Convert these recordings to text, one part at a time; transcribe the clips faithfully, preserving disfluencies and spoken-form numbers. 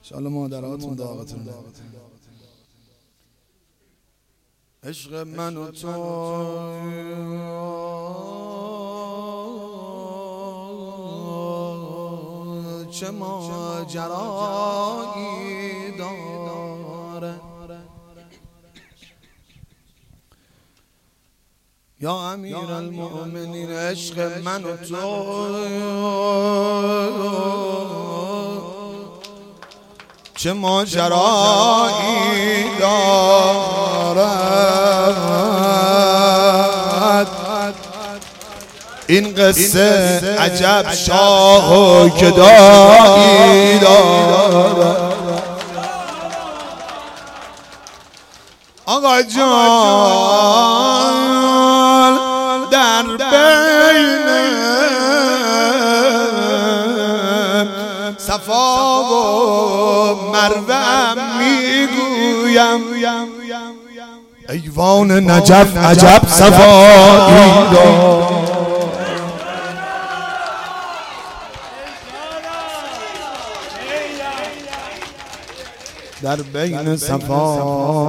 انشاءالله مادراتون دعوتون عشق من و تو چه ماجرایی داره یا امیر المؤمنین عشق من و تو چه ماجرایی دارد این قصه عجب شاه و گدایی دارد آقا جان در بین صفا و مروه میگویم ایوان نجف عجب صفایی دارد در بین صفا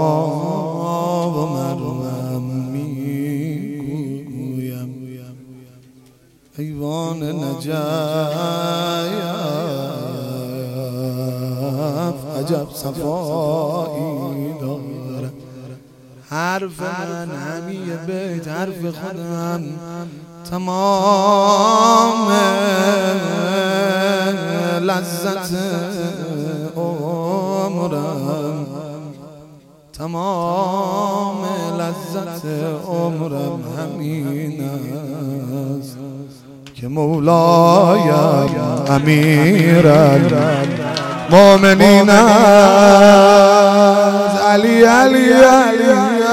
و مروه میگویم ایوان نجف عجب صفایی داره حرف من همیه بیت حرف خودم تمام لذت عمرم تمام لذت عمرم همین است که مولایم امیر المؤمنین است علی علی علی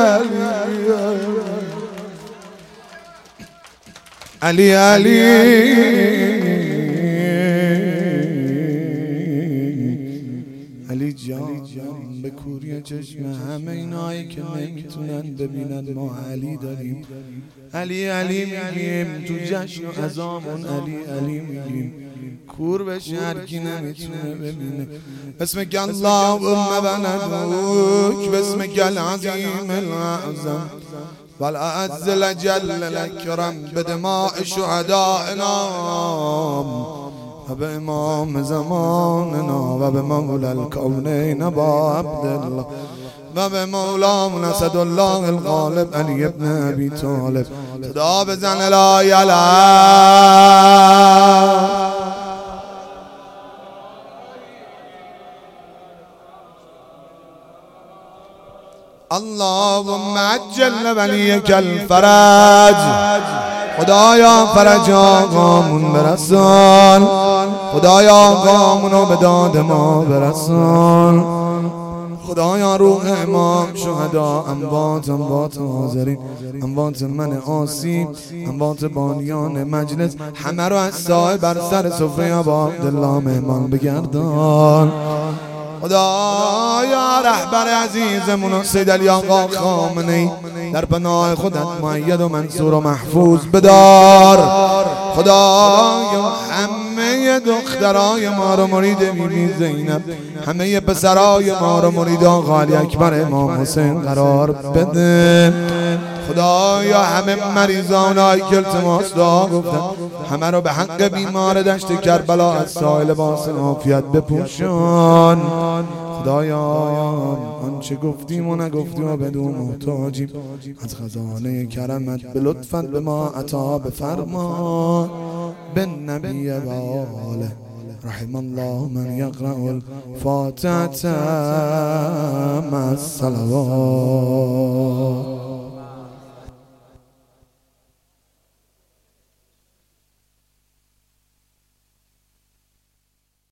علی علی علی جان به کوری چشم همه اینایی که نمیتونن ببینن ما علی داریم علی علی میگیم تو جشن و عزامون علی علی میگیم کور بشه هرکی نمیتونه ببینه بسمک اللهم بندوک بسمک العظیم العظم والأعز الجل الأكرم بدماء شهدائنا وبإمام زماننا وبمولى الكونين أبا عبد الله وبمولانا اسد الله الغالب علي بن أبي طالب صدا بزن لا يلا اللهم عجل وليك الفرج خدایا فرج آقامون برسان خدایا آقامونو به داد ما برسان خدایا روح امام شهدا اموات اموات حاضرین اموات من آسیب اموات بانیان مجلس همه رو از سایه بر سر سفره با عبدالله مهمان بگردان خدایا رهبر عزیزمون سید علی آقا خامنه‌ای در پناه خودت مؤید و منصور و محفوظ بدار خدایا همه دخترای ما رو مرید بیبی زینب همه پسرای ما رو مرید آقا علی اکبر امام حسین قرار بده خدایا همه مریضانایی که التماس دعا گفتن همه رو به حق بیمار دشت کربلا از سایه لباس عافیت بپوشان خدایا آنچه گفتیم و نگفتیم و بدون محتاجیم از خزانه کرمت به لطفت به ما عطا بفرما به نبی و آله رحم الله من یقرأ الفاتحة مع الصلوات.